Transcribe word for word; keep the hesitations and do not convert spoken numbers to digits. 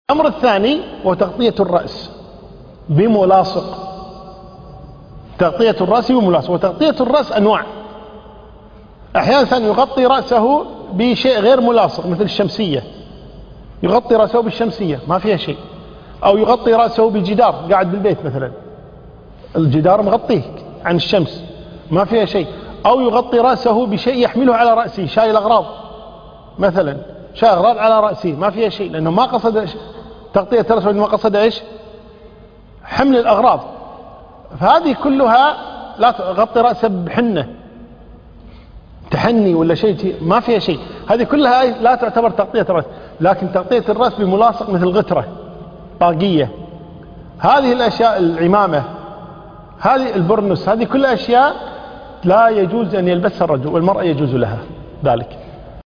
الأمر الثاني هو تغطية الرأس بملاصق. تغطية الرأس بملاصق. وتغطية الرأس أنواع. أحيانا الإنسان يغطي رأسه بشيء غير ملاصق مثل الشمسية، يغطي رأسه بالشمسية ما فيها شيء، أو يغطي رأسه بجدار قاعد بالبيت مثلا، الجدار مغطيه عن الشمس ما فيها شيء، أو يغطي رأسه بشيء يحمله على رأسه، شايل أغراض مثلا، شايل أغراض على رأسه ما فيها شيء، لأنه ما قصد تغطية الرأس، ما قصد إيش؟ حمل الأغراض. فهذه كلها لا تغطي رأسه بحنة تحني ولا شيء ما فيها شيء، هذه كلها لا تعتبر تغطية الرأس. لكن تغطية الرأس بملاصق مثل غترة، طاقية، هذه الأشياء، العمامة، هذه البرنس، هذه كلها أشياء لا يجوز أن يلبسها الرجل، والمرأة يجوز لها ذلك.